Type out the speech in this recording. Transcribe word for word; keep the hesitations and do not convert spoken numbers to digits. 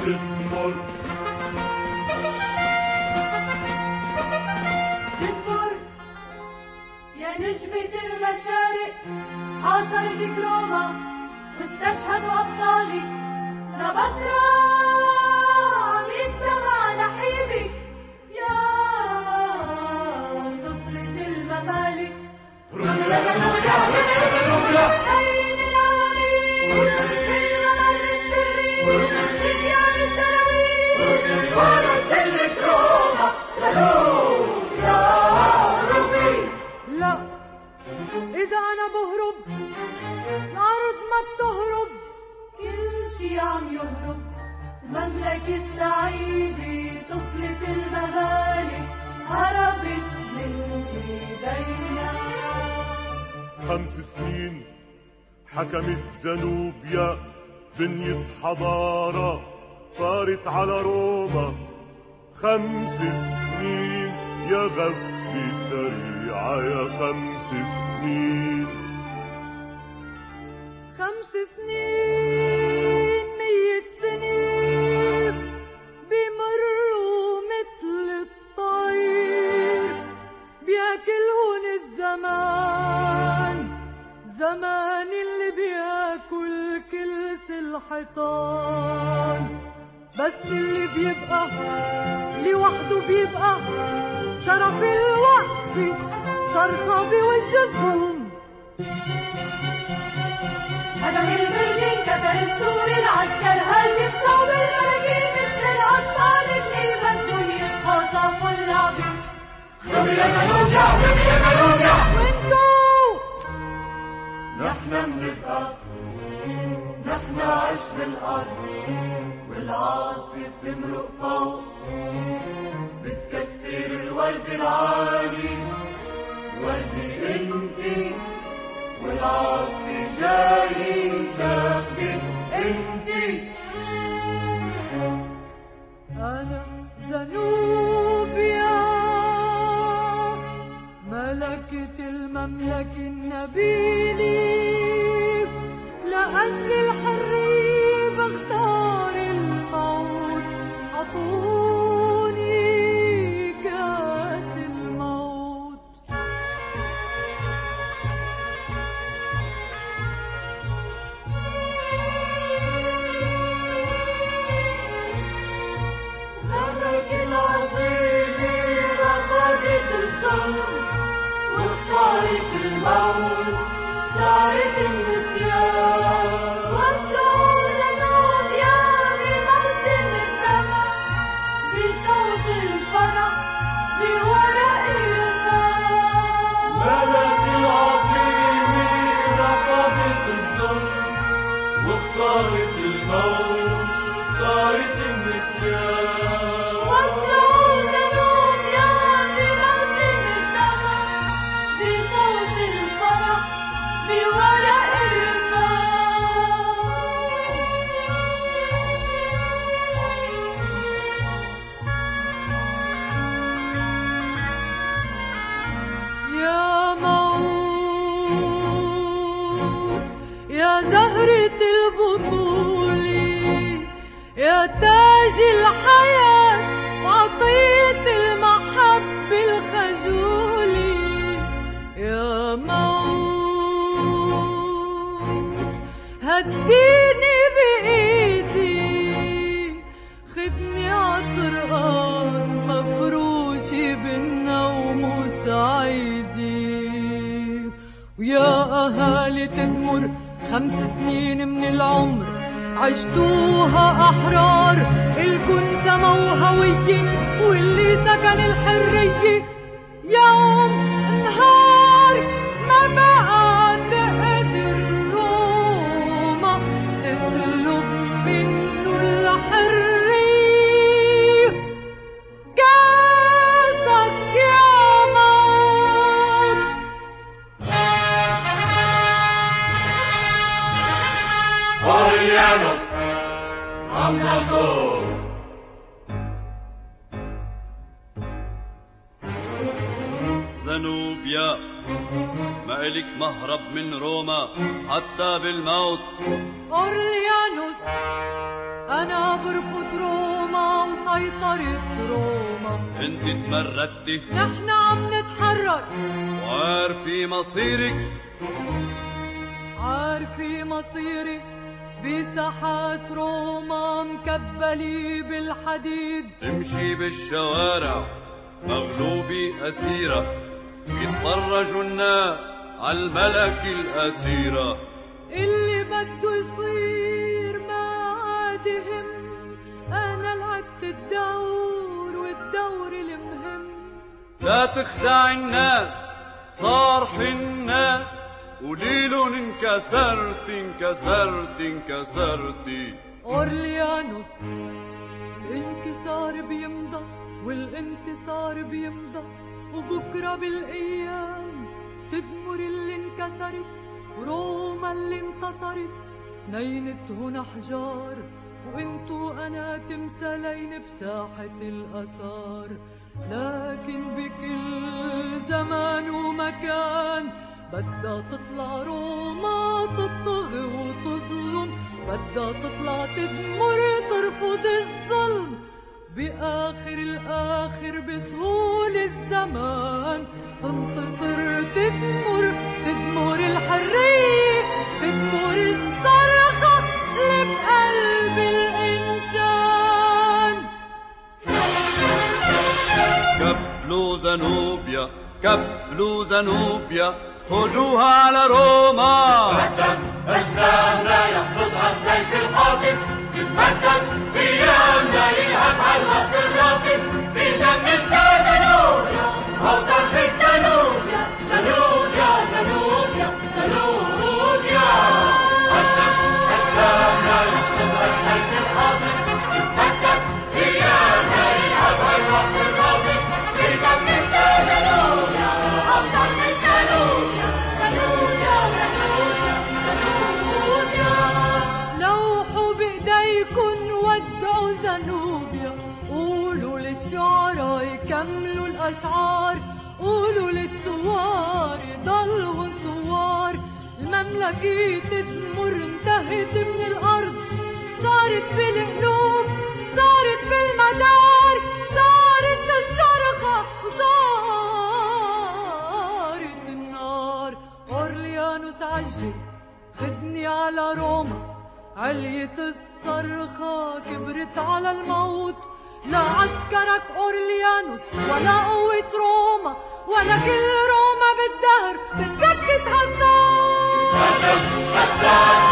تدمر تدمر يا نجمة المشارق، حاصرتك روما واستشهدوا أبطالك. نبصرة عم يتسمع نحيبك يا طفلة الممالك. رملة رملة رملة عين العين بالممر السري لقيام التراويح ونزلت روما سلوك يا ربي. لا، إذا أنا بهرب الأرض ما بتهرب، كل شي عم يهرب. المملكة السعيدة طفلة الممالك هربت من إيدينا. خمس سنين حكمت زنوبيا بنية حضارة صارت على روما. خمس سنين يا غفلة سريعة يا خمس سنين. خمس سنين مية سنين بمروا مثل الطير، بياكلهن الزمان، زمان اللي بياكل كلس الحيطان. بس اللي بيبقى لوحده بيبقى شرف الوقفة، صرخة بوجه الظلم. هدم البرجين كسر السور، العسكر هاجم صوب الملايين مثل الأطفال اللي بدهم يتخطفوا اللعبة. رمي يا زنوبيا رمي يا زنوبيا. وانتو نحن منبقى نحن عش بالأرض، والعاصفة بتمرق فوق بتكسر الورد العالي. وردي انتي والعاصفة جاي تاخدك انتي. أنا زنوبيا ملكة المملكة النبيلة، لأجل الحرية بختار الموت. عطوني كاس الموت. مملكة العظيمة رفضت الظلم واختارت الموت، صارت النسيان. ودعوا زنوبيا بموسم الدمع، بصوت الفرح بورق الرمان. ملك العظيمة رفضت الظلم واختارت الموت، صارت النسيان. ودعوا زنوبيا بموسم الدمع، بصوت الفرح بورق الرمان. يا موت يا زهرة البطولة، يا تاج الحياة وعطية المحبة الخجولة. يا موت هديني بإيدي، خدني عطرقات مفروشة بالنوم وسعيدي. ويا أهالي تدمر خمس سنين من العمر عشتوها أحرار، الكن سما وهوية واللي سكن الحرية. يوم نهار ما بقى تقدر روما تسلب منه الحرية. كاسك يا موت. أوريانوس عمكو. زنوبيا ما إلك مهرب من روما حتى بالموت. أورليانوس أنا برفض روما وسيطرة روما. انت تمردتي، نحن عم نتحرر، وعارفي مصيرك. عارفي مصيري بساحات روما مكبلي بالحديد. تمشي بالشوارع مغلوبة أسيرة، يتفرجوا الناس عالملك الأسيرة. اللي بده يصير ما عاد يهم، أنا لعبت الدور والدور المهم. لا تخدع الناس، صارح الناس، قوليلن انكسرت انكسرت انكسرتي. أورليانوس الانكسار بيمضى والانتصار بيمضى، وبكرة بالأيام تدمر اللي انكسرت وروما اللي انتصرت. نينتهن أحجار وانتو أنا تمثالين بساحة الآثار. لكن بكل زمان ومكان بدها تطلع روما تطغي وتظلم، بدها تطلع تدمر ترفض الظلم. بآخر الآخر بسهول الزمان تنتصر تدمر، تدمر الحرية، تدمر الصرخة اللي بقلب الإنسان. كبلوا زنوبيا، كبلوا زنوبيا، خدوها على روما. تتمدد أجسامنا يقصدها السيف القاصد، تتمدد أيامنا يلهبها الخط الراصد. في دم زنوبيا أو صرخة زنوبيا، زنوبيا زنوبيا زنوبيا. تتمدد أجسامنا يقصدها السيف القاصد، تتمدد أيامنا يلهبها الخط الراصد. في دم زنوبيا أو صرخة زنوبيا، زنوبيا زنوبيا زنوبيا. لوحوا بإيديكن ودعوا زنوبيا، قولوا للشعراء يكملوا الأشعار، قولوا للثوار يضلوا ثوار. المملكة تدمر انتهت من الأرض، صارت بالقلوب صارت بالمدار، صارت الصرخة وصارت النار. أورليانوس عجل خدني على روما، عليت الصرخة كبرت على الموت. لا عسكرك أورليانوس ولا قوة روما، ولا كل روما بالدهر بتسكت هالصوت.